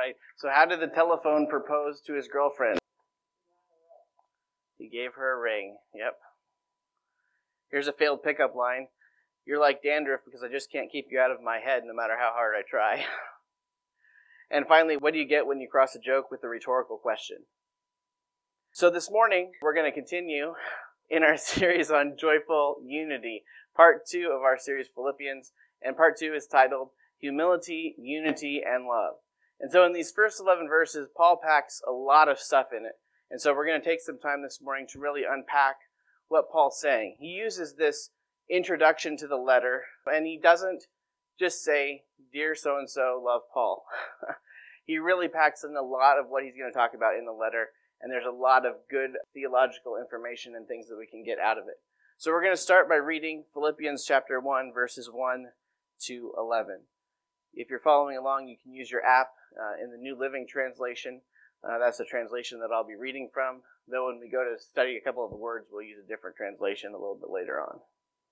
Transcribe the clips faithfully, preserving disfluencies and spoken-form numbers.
right. So how did the telephone propose to his girlfriend? He gave her a ring. Yep. Here's a failed pickup line. You're like dandruff because I just can't keep you out of my head no matter how hard I try. And finally, what do you get when you cross a joke with a rhetorical question? So this morning, we're going to continue in our series on joyful unity. Part two of our series, Philippians, and part two is titled Humility, Unity, and Love. And so in these first eleven verses, Paul packs a lot of stuff in it. And so we're going to take some time this morning to really unpack what Paul's saying. He uses this introduction to the letter, and he doesn't just say, "Dear so-and-so, love Paul." He really packs in a lot of what he's going to talk about in the letter, and there's a lot of good theological information and things that we can get out of it. So we're going to start by reading Philippians chapter one, verses one to eleven. If you're following along, you can use your app uh, in the New Living Translation. Uh, that's the translation that I'll be reading from. Though when we go to study a couple of the words, we'll use a different translation a little bit later on.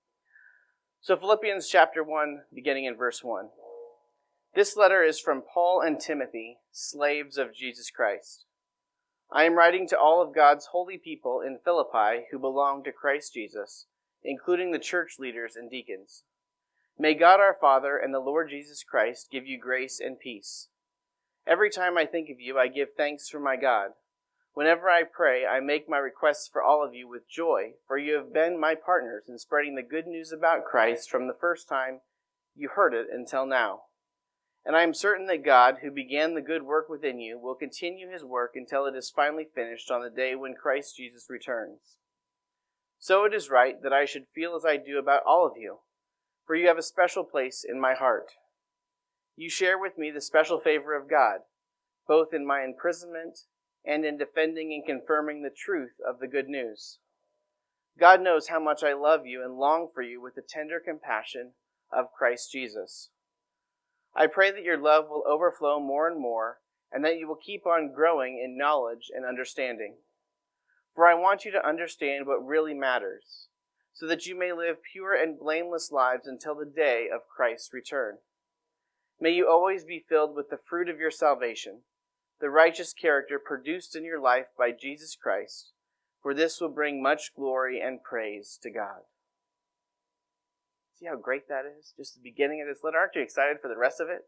So Philippians chapter one, beginning in verse one. This letter is from Paul and Timothy, slaves of Jesus Christ. I am writing to all of God's holy people in Philippi who belong to Christ Jesus, including the church leaders and deacons. May God our Father and the Lord Jesus Christ give you grace and peace. Every time I think of you, I give thanks for my God. Whenever I pray, I make my requests for all of you with joy, for you have been my partners in spreading the good news about Christ from the first time you heard it until now. And I am certain that God, who began the good work within you, will continue his work until it is finally finished on the day when Christ Jesus returns. So it is right that I should feel as I do about all of you, for you have a special place in my heart. You share with me the special favor of God, both in my imprisonment and in defending and confirming the truth of the good news. God knows how much I love you and long for you with the tender compassion of Christ Jesus. I pray that your love will overflow more and more, and that you will keep on growing in knowledge and understanding. For I want you to understand what really matters, so that you may live pure and blameless lives until the day of Christ's return. May you always be filled with the fruit of your salvation, the righteous character produced in your life by Jesus Christ, for this will bring much glory and praise to God. See how great that is? Just the beginning of this letter. Aren't you excited for the rest of it?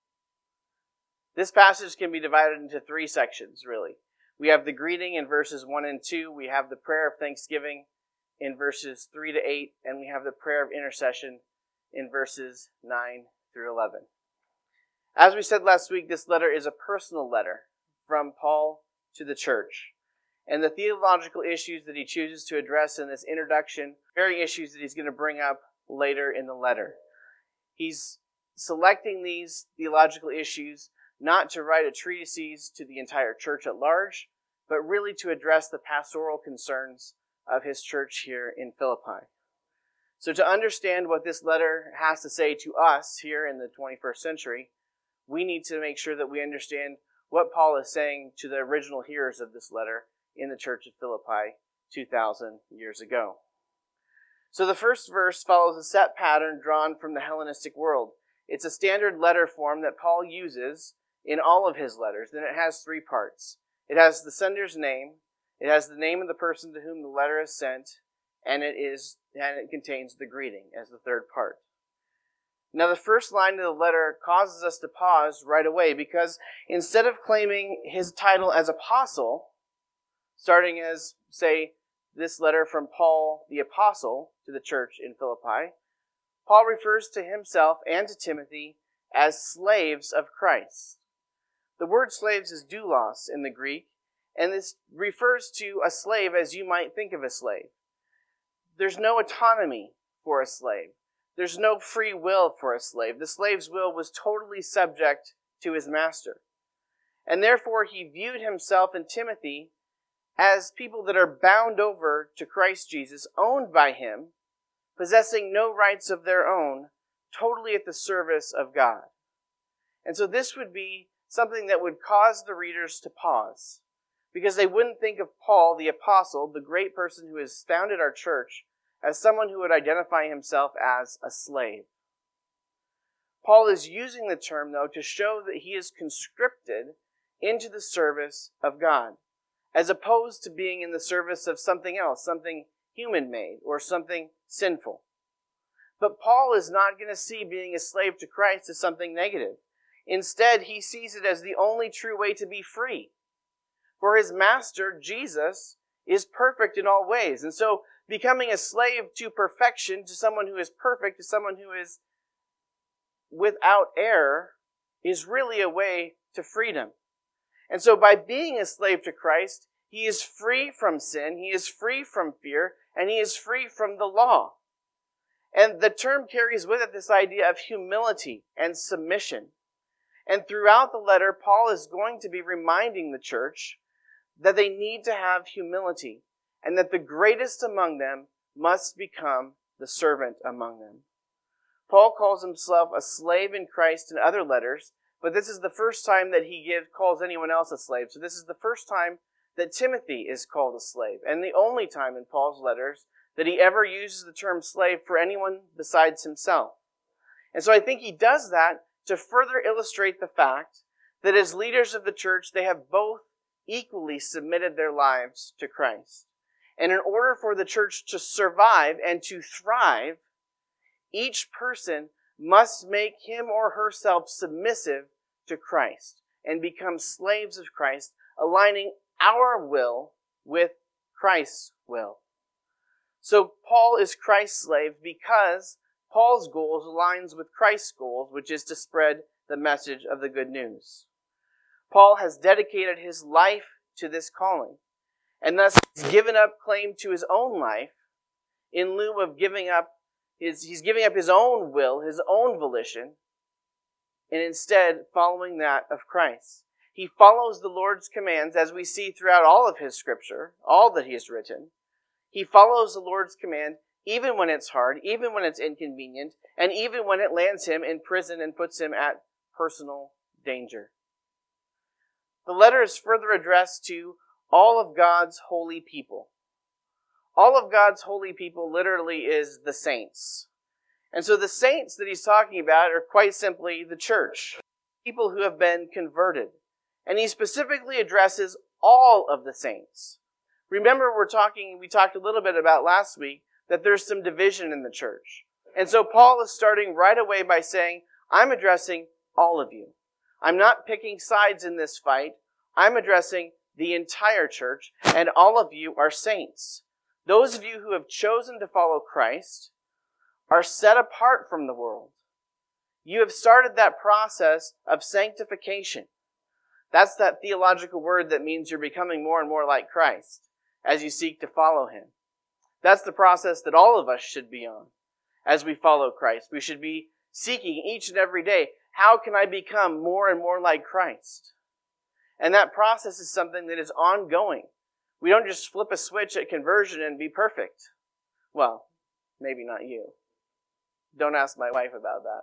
This passage can be divided into three sections, really. We have the greeting in verses one and two. We have the prayer of thanksgiving in verses three to eight. And we have the prayer of intercession in verses nine through eleven. As we said last week, this letter is a personal letter from Paul to the church. And the theological issues that he chooses to address in this introduction, very issues that he's going to bring up later in the letter. He's selecting these theological issues not to write a treatise to the entire church at large, but really to address the pastoral concerns of his church here in Philippi. So to understand what this letter has to say to us here in the twenty-first century, we need to make sure that we understand what Paul is saying to the original hearers of this letter in the church of Philippi two thousand years ago. So the first verse follows a set pattern drawn from the Hellenistic world. It's a standard letter form that Paul uses in all of his letters, and it has three parts. It has the sender's name, it has the name of the person to whom the letter is sent, and it is and it contains the greeting as the third part. Now the first line of the letter causes us to pause right away, because instead of claiming his title as apostle, starting as, say, this letter from Paul the apostle to the church in Philippi, Paul refers to himself and to Timothy as slaves of Christ. The word slaves is doulos in the Greek, and this refers to a slave as you might think of a slave. There's no autonomy for a slave. There's no free will for a slave. The slave's will was totally subject to his master. And therefore he viewed himself and Timothy as people that are bound over to Christ Jesus, owned by him, possessing no rights of their own, totally at the service of God. And so this would be something that would cause the readers to pause, because they wouldn't think of Paul, the apostle, the great person who has founded our church, as someone who would identify himself as a slave. Paul is using the term, though, to show that he is conscripted into the service of God, as opposed to being in the service of something else, something human-made or something sinful. But Paul is not going to see being a slave to Christ as something negative. Instead, he sees it as the only true way to be free. For his master, Jesus, is perfect in all ways. And so becoming a slave to perfection, to someone who is perfect, to someone who is without error, is really a way to freedom. And so by being a slave to Christ, he is free from sin, he is free from fear, and he is free from the law. And the term carries with it this idea of humility and submission. And throughout the letter, Paul is going to be reminding the church that they need to have humility, and that the greatest among them must become the servant among them. Paul calls himself a slave in Christ in other letters, but this is the first time that he gives, calls anyone else a slave. So this is the first time that Timothy is called a slave, and the only time in Paul's letters that he ever uses the term slave for anyone besides himself. And so I think he does that to further illustrate the fact that as leaders of the church, they have both equally submitted their lives to Christ. And in order for the church to survive and to thrive, each person must make him or herself submissive to Christ and become slaves of Christ, aligning our will with Christ's will. So Paul is Christ's slave because Paul's goals aligns with Christ's goals, which is to spread the message of the good news. Paul has dedicated his life to this calling, and thus he's given up claim to his own life in lieu of giving up his, he's giving up his own will, his own volition, and instead following that of Christ. He follows the Lord's commands, as we see throughout all of his scripture, all that he has written. He follows the Lord's command even when it's hard, even when it's inconvenient, and even when it lands him in prison and puts him at personal danger. The letter is further addressed to all of God's holy people. All of God's holy people literally is the saints. And so the saints that he's talking about are quite simply the church, people who have been converted. And he specifically addresses all of the saints. Remember, we're talking, we talked a little bit about last week that there's some division in the church. And so Paul is starting right away by saying, I'm addressing all of you. I'm not picking sides in this fight. I'm addressing the entire church, and all of you are saints. Those of you who have chosen to follow Christ are set apart from the world. You have started that process of sanctification. That's that theological word that means you're becoming more and more like Christ as you seek to follow him. That's the process that all of us should be on as we follow Christ. We should be seeking each and every day, how can I become more and more like Christ? And that process is something that is ongoing. We don't just flip a switch at conversion and be perfect. Well, maybe not you. Don't ask my wife about that.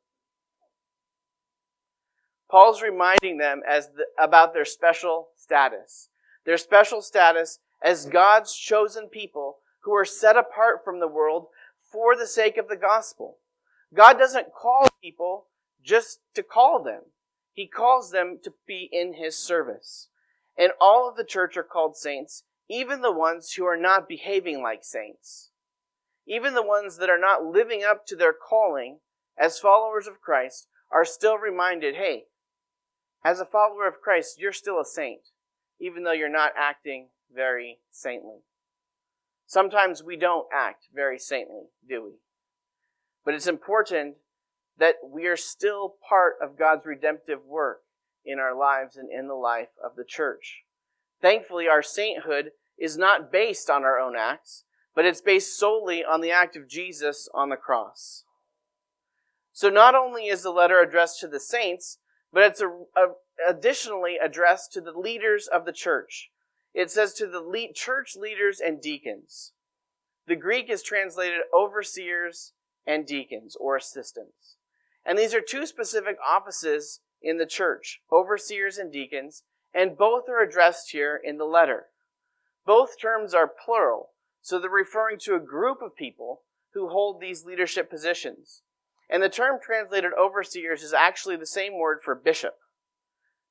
Paul's reminding them as the, about their special status. Their special status as God's chosen people who are set apart from the world for the sake of the gospel. God doesn't call people just to call them. He calls them to be in his service. And all of the church are called saints, even the ones who are not behaving like saints. Even the ones that are not living up to their calling as followers of Christ are still reminded, hey, as a follower of Christ, you're still a saint, even though you're not acting very saintly. Sometimes we don't act very saintly, do we? But it's important that we are still part of God's redemptive work in our lives and in the life of the church. Thankfully, our sainthood is not based on our own acts, but it's based solely on the act of Jesus on the cross. So not only is the letter addressed to the saints, but it's a, a, additionally addressed to the leaders of the church. It says to the lead, church leaders and deacons. The Greek is translated overseers and deacons or assistants. And these are two specific offices in the church, overseers and deacons, and both are addressed here in the letter. Both terms are plural, so they're referring to a group of people who hold these leadership positions. And the term translated overseers is actually the same word for bishop.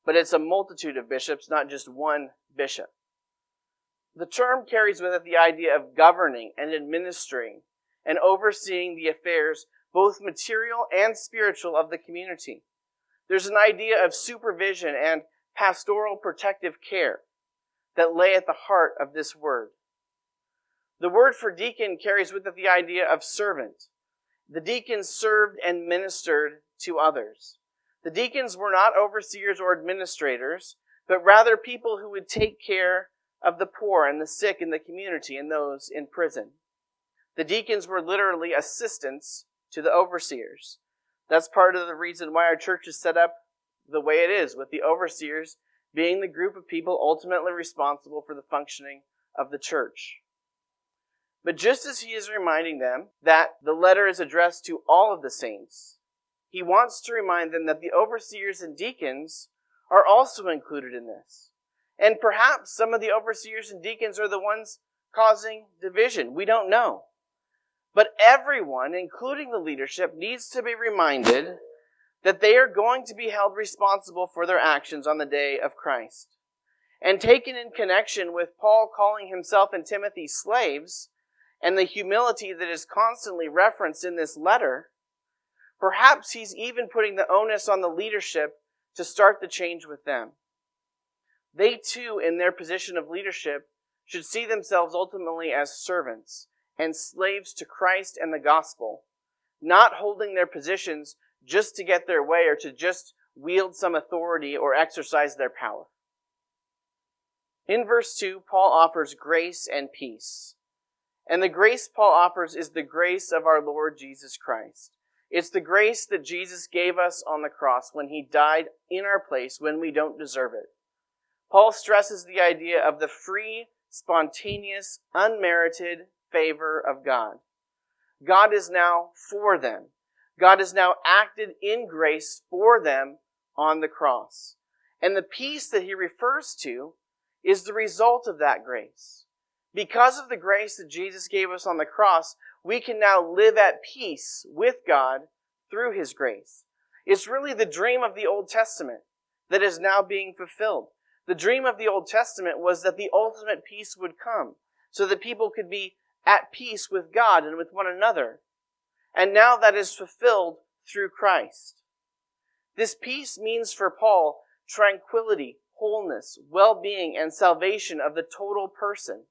but it's a multitude of bishops, not just one bishop. The term carries with it the idea of governing and administering and overseeing the affairs, both material and spiritual, of the community. There's an idea of supervision and pastoral protective care that lay at the heart of this word. The word for deacon carries with it the idea of servant. The deacons served and ministered to others. The deacons were not overseers or administrators, but rather people who would take care of the poor and the sick in the community and those in prison. The deacons were literally assistants to the overseers. That's part of the reason why our church is set up the way it is, with the overseers being the group of people ultimately responsible for the functioning of the church. But just as he is reminding them that the letter is addressed to all of the saints, he wants to remind them that the overseers and deacons are also included in this. And perhaps some of the overseers and deacons are the ones causing division. We don't know. But everyone, including the leadership, needs to be reminded that they are going to be held responsible for their actions on the day of Christ. And taken in connection with Paul calling himself and Timothy slaves, and the humility that is constantly referenced in this letter, perhaps he's even putting the onus on the leadership to start the change with them. They too, in their position of leadership, should see themselves ultimately as servants and slaves to Christ and the gospel, not holding their positions just to get their way or to just wield some authority or exercise their power. In verse two, Paul offers grace and peace. And the grace Paul offers is the grace of our Lord Jesus Christ. It's the grace that Jesus gave us on the cross when he died in our place when we don't deserve it. Paul stresses the idea of the free, spontaneous, unmerited favor of God. God is now for them. God has now acted in grace for them on the cross. And the peace that he refers to is the result of that grace. Because of the grace that Jesus gave us on the cross, we can now live at peace with God through his grace. It's really the dream of the Old Testament that is now being fulfilled. The dream of the Old Testament was that the ultimate peace would come so that people could be at peace with God and with one another. And now that is fulfilled through Christ. This peace means for Paul tranquility, wholeness, well-being, and salvation of the total person.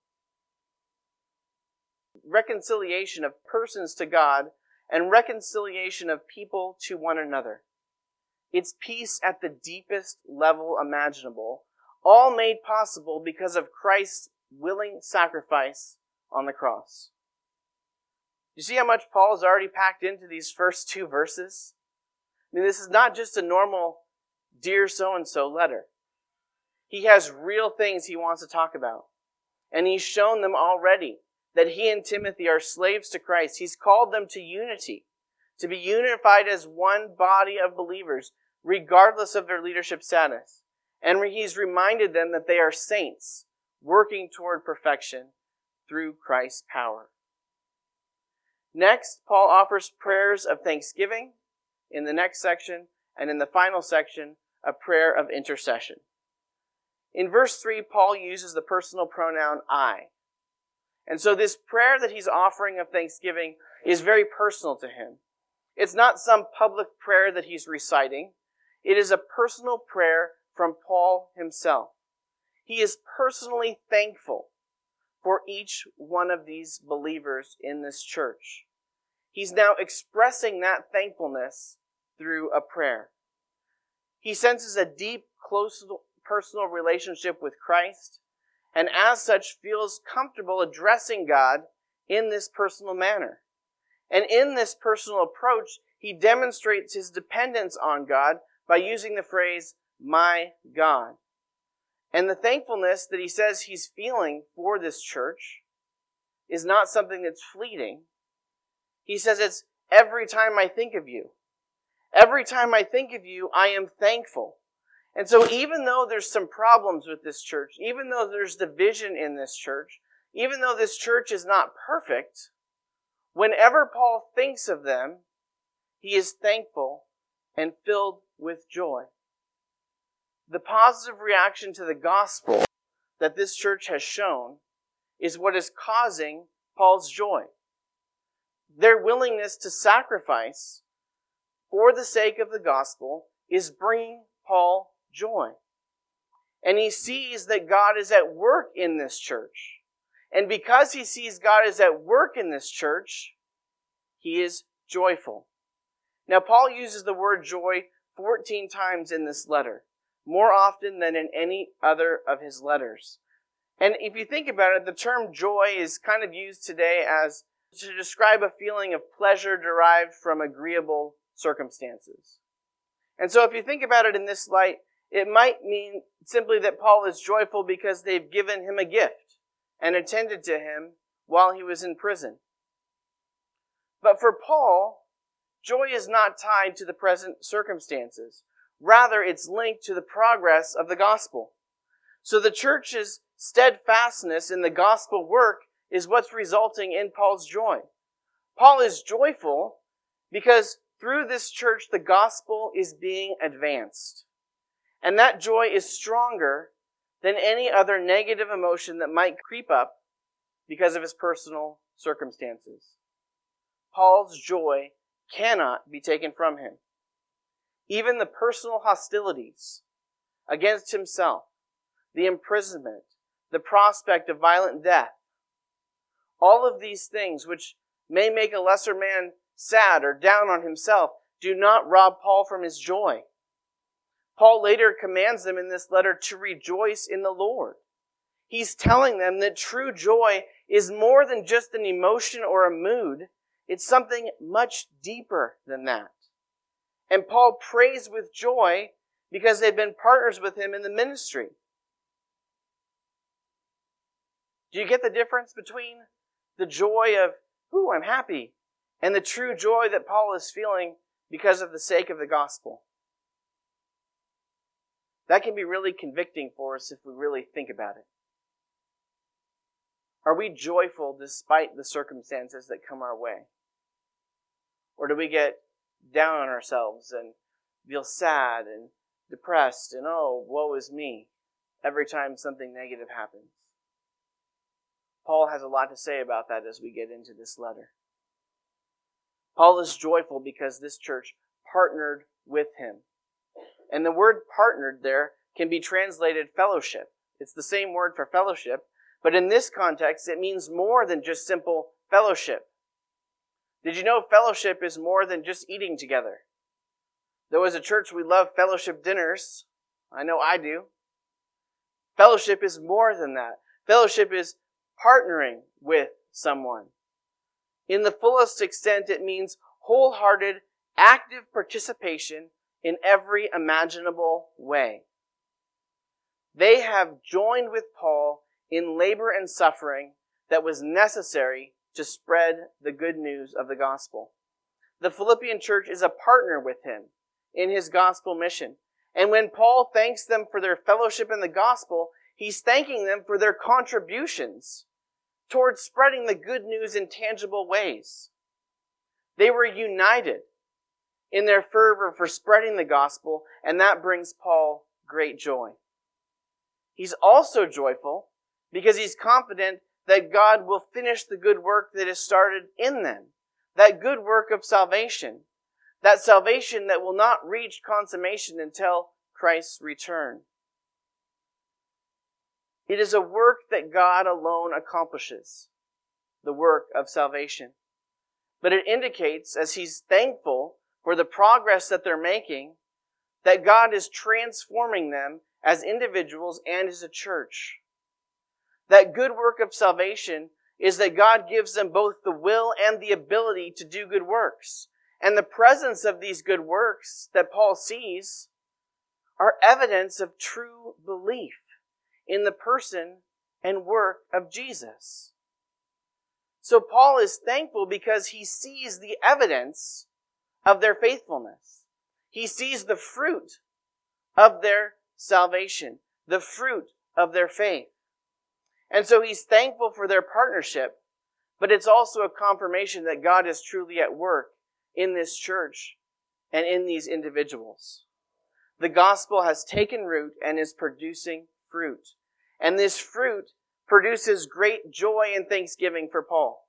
Reconciliation of persons to God and reconciliation of people to one another. It's peace at the deepest level imaginable, all made possible because of Christ's willing sacrifice on the cross. You see how much Paul has already packed into these first two verses? I mean, this is not just a normal dear so-and-so letter. He has real things he wants to talk about. And he's shown them already that he and Timothy are slaves to Christ. He's called them to unity, to be unified as one body of believers, regardless of their leadership status. And he's reminded them that they are saints, working toward perfection through Christ's power. Next, Paul offers prayers of thanksgiving in the next section, and in the final section, a prayer of intercession. In verse three, Paul uses the personal pronoun I. And so this prayer that he's offering of thanksgiving is very personal to him. It's not some public prayer that he's reciting. It is a personal prayer from Paul himself. He is personally thankful for each one of these believers in this church. He's now expressing that thankfulness through a prayer. He senses a deep, close personal relationship with Christ, and as such feels comfortable addressing God in this personal manner. And in this personal approach, he demonstrates his dependence on God by using the phrase, my God. And the thankfulness that he says he's feeling for this church is not something that's fleeting. He says it's every time I think of you. Every time I think of you, I am thankful. And so even though there's some problems with this church, even though there's division in this church, even though this church is not perfect, whenever Paul thinks of them, he is thankful and filled with joy. The positive reaction to the gospel that this church has shown is what is causing Paul's joy. Their willingness to sacrifice for the sake of the gospel is bringing Paul joy. And he sees that God is at work in this church. And because he sees God is at work in this church, he is joyful. Now, Paul uses the word joy fourteen times in this letter, more often than in any other of his letters. And if you think about it, the term joy is kind of used today as to describe a feeling of pleasure derived from agreeable circumstances. And so if you think about it in this light, it might mean simply that Paul is joyful because they've given him a gift and attended to him while he was in prison. But for Paul, joy is not tied to the present circumstances. Rather, it's linked to the progress of the gospel. So the church's steadfastness in the gospel work is what's resulting in Paul's joy. Paul is joyful because through this church, the gospel is being advanced. And that joy is stronger than any other negative emotion that might creep up because of his personal circumstances. Paul's joy cannot be taken from him. Even the personal hostilities against himself, the imprisonment, the prospect of violent death, all of these things which may make a lesser man sad or down on himself do not rob Paul from his joy. Paul later commands them in this letter to rejoice in the Lord. He's telling them that true joy is more than just an emotion or a mood. It's something much deeper than that. And Paul prays with joy because they've been partners with him in the ministry. Do you get the difference between the joy of, ooh, I'm happy, and the true joy that Paul is feeling because of the sake of the gospel? That can be really convicting for us if we really think about it. Are we joyful despite the circumstances that come our way? Or do we get down on ourselves and feel sad and depressed and, oh, woe is me, every time something negative happens? Paul has a lot to say about that as we get into this letter. Paul is joyful because this church partnered with him. And the word partnered there can be translated fellowship. It's the same word for fellowship, but in this context, it means more than just simple fellowship. Did you know fellowship is more than just eating together? Though as a church we love fellowship dinners. I know I do. Fellowship is more than that. Fellowship is partnering with someone. In the fullest extent, it means wholehearted, active participation in every imaginable way. They have joined with Paul in labor and suffering that was necessary to spread the good news of the gospel. The Philippian church is a partner with him in his gospel mission. And when Paul thanks them for their fellowship in the gospel, he's thanking them for their contributions towards spreading the good news in tangible ways. They were united in their fervor for spreading the gospel, and that brings Paul great joy. He's also joyful because he's confident that God will finish the good work that is started in them, that good work of salvation, that salvation that will not reach consummation until Christ's return. It is a work that God alone accomplishes, the work of salvation. But it indicates, as he's thankful for the progress that they're making, that God is transforming them as individuals and as a church. That good work of salvation is that God gives them both the will and the ability to do good works. And the presence of these good works that Paul sees are evidence of true belief in the person and work of Jesus. So Paul is thankful because he sees the evidence of their faithfulness. He sees the fruit of their salvation, the fruit of their faith. And so he's thankful for their partnership, but it's also a confirmation that God is truly at work in this church and in these individuals. The gospel has taken root and is producing fruit. And this fruit produces great joy and thanksgiving for Paul.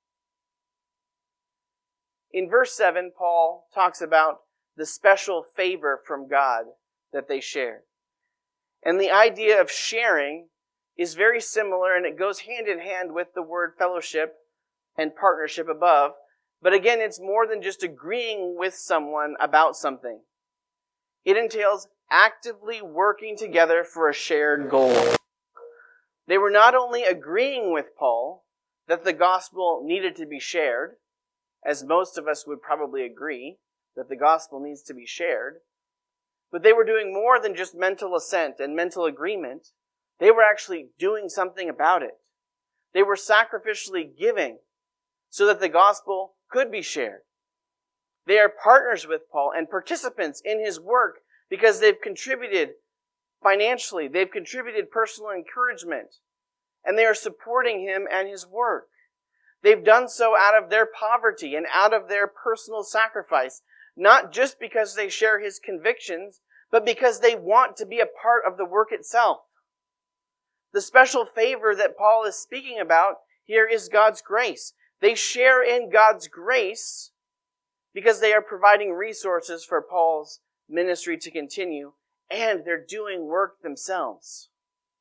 In verse seven, Paul talks about the special favor from God that they share. And the idea of sharing is very similar, and it goes hand in hand with the word fellowship and partnership above. But again, it's more than just agreeing with someone about something. It entails actively working together for a shared goal. They were not only agreeing with Paul that the gospel needed to be shared, as most of us would probably agree that the gospel needs to be shared, but they were doing more than just mental assent and mental agreement. They were actually doing something about it. They were sacrificially giving so that the gospel could be shared. They are partners with Paul and participants in his work because they've contributed financially. They've contributed personal encouragement, and they are supporting him and his work. They've done so out of their poverty and out of their personal sacrifice, not just because they share his convictions, but because they want to be a part of the work itself. The special favor that Paul is speaking about here is God's grace. They share in God's grace because they are providing resources for Paul's ministry to continue, and they're doing work themselves.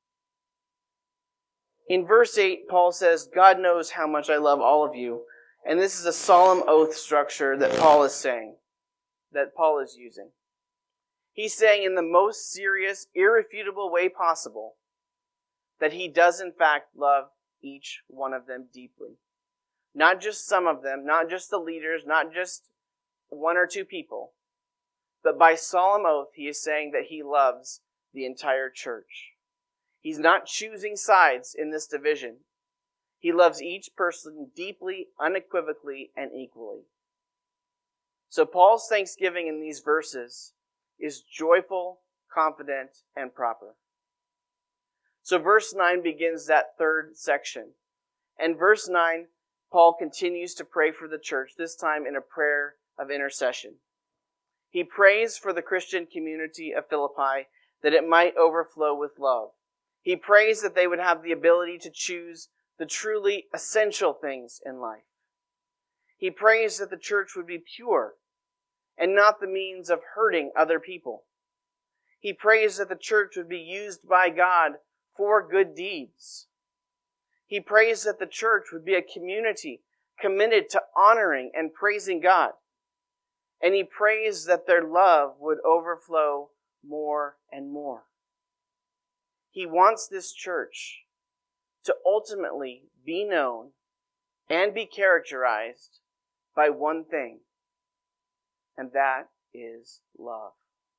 In verse eight, Paul says, God knows how much I love all of you. And this is a solemn oath structure that Paul is saying, that Paul is using. He's saying in the most serious, irrefutable way possible that he does in fact love each one of them deeply. Not just some of them, not just the leaders, not just one or two people, but by solemn oath he is saying that he loves the entire church. He's not choosing sides in this division. He loves each person deeply, unequivocally, and equally. So Paul's thanksgiving in these verses is joyful, confident, and proper. So verse nine begins that third section. And verse nine, Paul continues to pray for the church, this time in a prayer of intercession. He prays for the Christian community of Philippi that it might overflow with love. He prays that they would have the ability to choose the truly essential things in life. He prays that the church would be pure and not the means of hurting other people. He prays that the church would be used by God for good deeds. He prays that the church would be a community committed to honoring and praising God. And he prays that their love would overflow more and more. He wants this church to ultimately be known and be characterized by one thing, and that is love.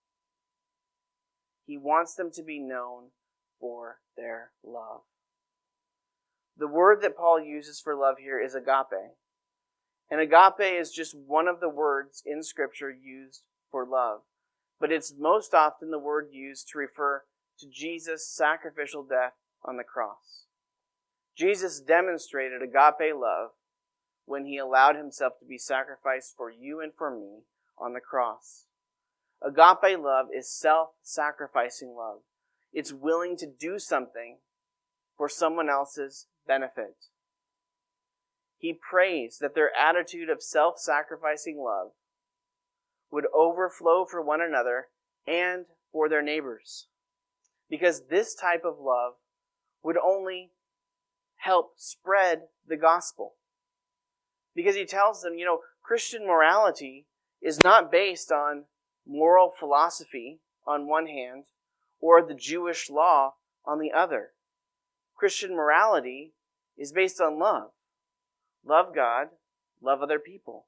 He wants them to be known for their love. The word that Paul uses for love here is agape. And agape is just one of the words in Scripture used for love. But it's most often the word used to refer to Jesus' sacrificial death on the cross. Jesus demonstrated agape love when he allowed himself to be sacrificed for you and for me on the cross. Agape love is self-sacrificing love. It's willing to do something for someone else's benefit. He prays that their attitude of self-sacrificing love would overflow for one another and for their neighbors. Because this type of love would only help spread the gospel. Because he tells them, you know, Christian morality is not based on moral philosophy on one hand or the Jewish law on the other. Christian morality is based on love. Love God, love other people.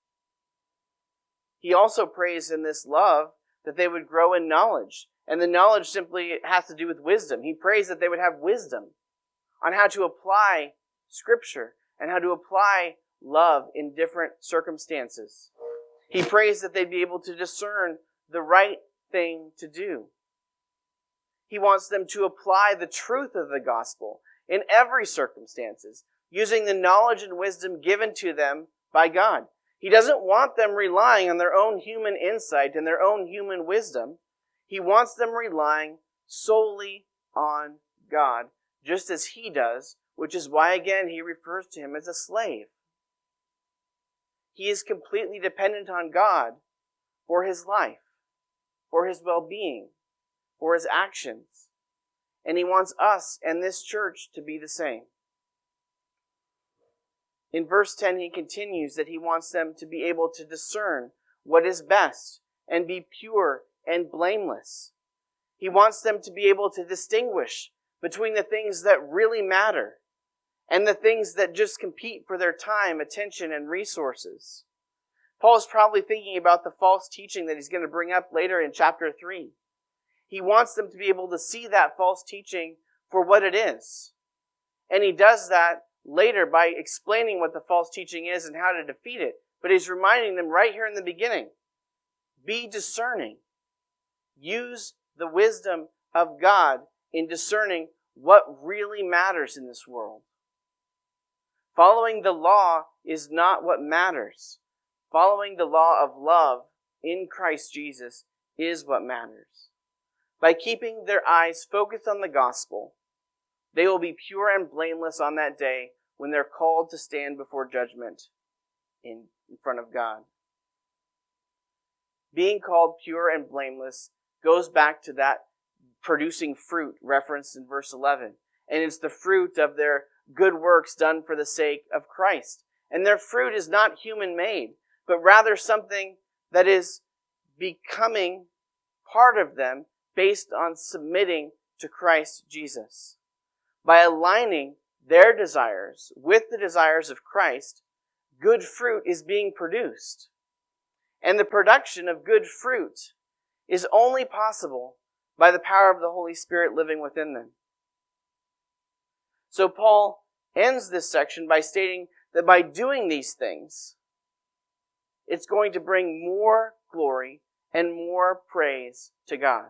He also prays in this love that they would grow in knowledge. And the knowledge simply has to do with wisdom. He prays that they would have wisdom on how to apply Scripture and how to apply love in different circumstances. He prays that they'd be able to discern the right thing to do. He wants them to apply the truth of the gospel in every circumstances, using the knowledge and wisdom given to them by God. He doesn't want them relying on their own human insight and their own human wisdom. He wants them relying solely on God, just as he does, which is why, again, he refers to him as a slave. He is completely dependent on God for his life, for his well-being, for his actions. And he wants us and this church to be the same. In verse ten, he continues that he wants them to be able to discern what is best and be pure and blameless. He wants them to be able to distinguish between the things that really matter and the things that just compete for their time, attention, and resources. Paul's probably thinking about the false teaching that he's going to bring up later in chapter three. He wants them to be able to see that false teaching for what it is. And he does that later by explaining what the false teaching is and how to defeat it. But he's reminding them right here in the beginning, be discerning. Use the wisdom of God in discerning what really matters in this world. Following the law is not what matters. Following the law of love in Christ Jesus is what matters. By keeping their eyes focused on the gospel, they will be pure and blameless on that day when they're called to stand before judgment in, in front of God. Being called pure and blameless goes back to that producing fruit referenced in verse eleven. And it's the fruit of their good works done for the sake of Christ. And their fruit is not human-made, but rather something that is becoming part of them based on submitting to Christ Jesus. By aligning their desires with the desires of Christ, good fruit is being produced. And the production of good fruit is only possible by the power of the Holy Spirit living within them. So Paul ends this section by stating that by doing these things, it's going to bring more glory and more praise to God.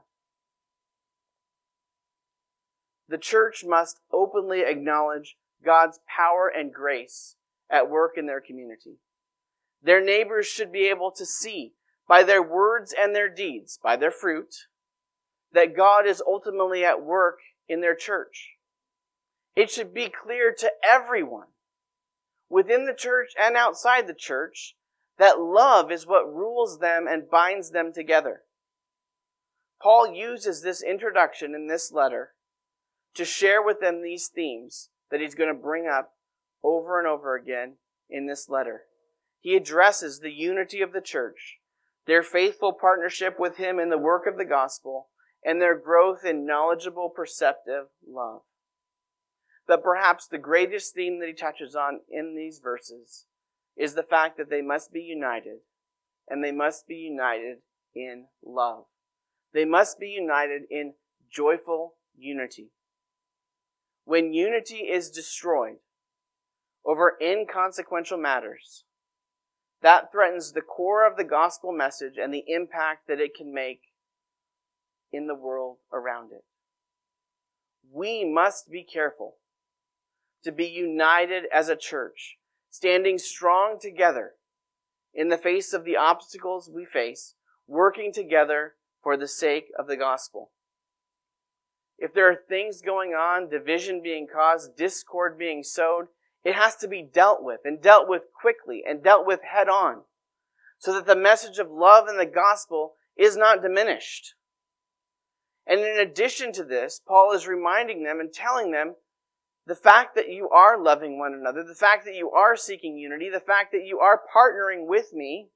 The church must openly acknowledge God's power and grace at work in their community. Their neighbors should be able to see by their words and their deeds, by their fruit, that God is ultimately at work in their church. It should be clear to everyone, within the church and outside the church, that love is what rules them and binds them together. Paul uses this introduction in this letter to share with them these themes that he's going to bring up over and over again in this letter. He addresses the unity of the church, their faithful partnership with him in the work of the gospel, and their growth in knowledgeable, perceptive love. But perhaps the greatest theme that he touches on in these verses is the fact that they must be united, and they must be united in love. They must be united in joyful unity. When unity is destroyed over inconsequential matters, that threatens the core of the gospel message and the impact that it can make in the world around it. We must be careful to be united as a church, standing strong together in the face of the obstacles we face, working together for the sake of the gospel. If there are things going on, division being caused, discord being sowed, it has to be dealt with, and dealt with quickly, and dealt with head on, so that the message of love and the gospel is not diminished. And in addition to this, Paul is reminding them and telling them the fact that you are loving one another, the fact that you are seeking unity, the fact that you are partnering with me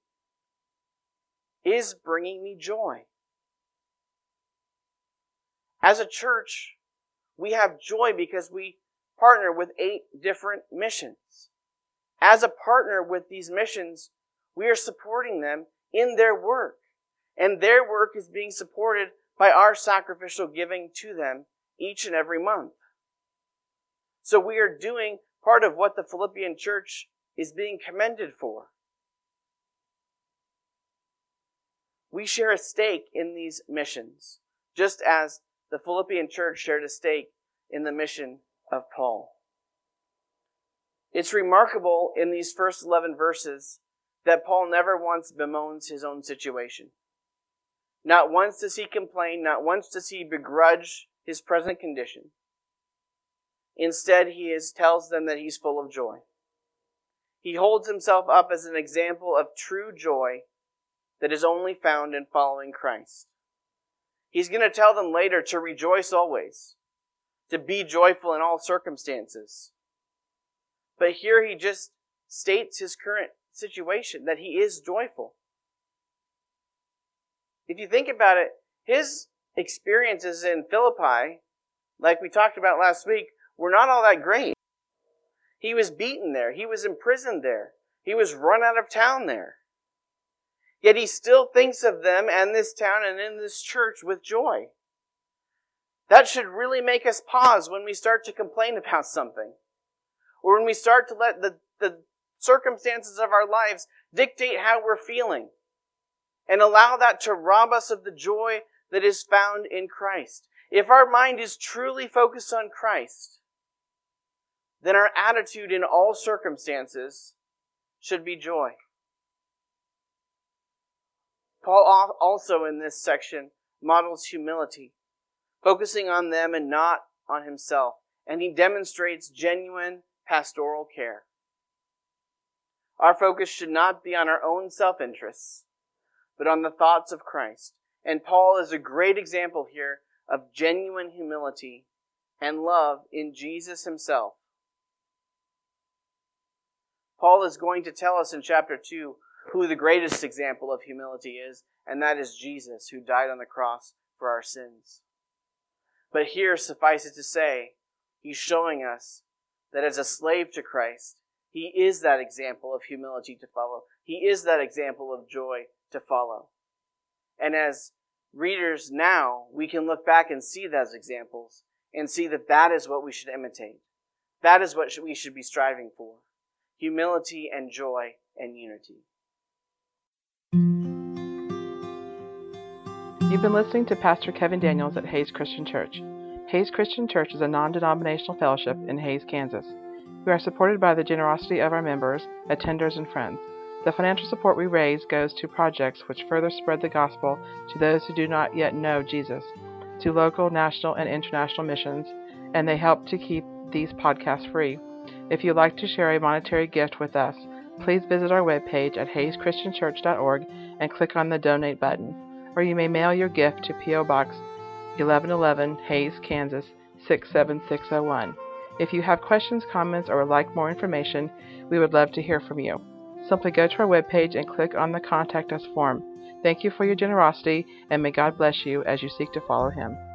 is bringing me joy. As a church, we have joy because we partner with eight different missions. As a partner with these missions, we are supporting them in their work. And their work is being supported by our sacrificial giving to them each and every month. So we are doing part of what the Philippian church is being commended for. We share a stake in these missions, just as the Philippian church shared a stake in the mission of Paul. It's remarkable in these first eleven verses that Paul never once bemoans his own situation. Not once does he complain, not once does he begrudge his present condition. Instead, he is, tells them that he's full of joy. He holds himself up as an example of true joy that is only found in following Christ. He's going to tell them later to rejoice always, to be joyful in all circumstances. But here he just states his current situation, that he is joyful. If you think about it, his experiences in Philippi, like we talked about last week, were not all that great. He was beaten there. He was imprisoned there. He was run out of town there. Yet he still thinks of them and this town and in this church with joy. That should really make us pause when we start to complain about something. Or when we start to let the, the circumstances of our lives dictate how we're feeling. And allow that to rob us of the joy that is found in Christ. If our mind is truly focused on Christ, then our attitude in all circumstances should be joy. Paul also in this section models humility, focusing on them and not on himself, and he demonstrates genuine pastoral care. Our focus should not be on our own self-interests, but on the thoughts of Christ. And Paul is a great example here of genuine humility and love in Jesus himself. Paul is going to tell us in chapter two who the greatest example of humility is, and that is Jesus, who died on the cross for our sins. But here, suffice it to say, he's showing us that as a slave to Christ, he is that example of humility to follow. He is that example of joy to follow. And as readers now, we can look back and see those examples and see that that is what we should imitate. That is what we should be striving for. Humility and joy and unity. You've been listening to Pastor Kevin Daniels at Hays Christian Church. Hays Christian Church is a non-denominational fellowship in Hays, Kansas. We are supported by the generosity of our members, attenders, and friends. The financial support we raise goes to projects which further spread the gospel to those who do not yet know Jesus, to local, national, and international missions, and they help to keep these podcasts free. If you'd like to share a monetary gift with us, please visit our webpage at hays christian church dot org and click on the Donate button. Or you may mail your gift to P O Box eleven eleven, Hays, Kansas six seven six zero one. If you have questions, comments, or would like more information, we would love to hear from you. Simply go to our webpage and click on the Contact Us form. Thank you for your generosity, and may God bless you as you seek to follow Him.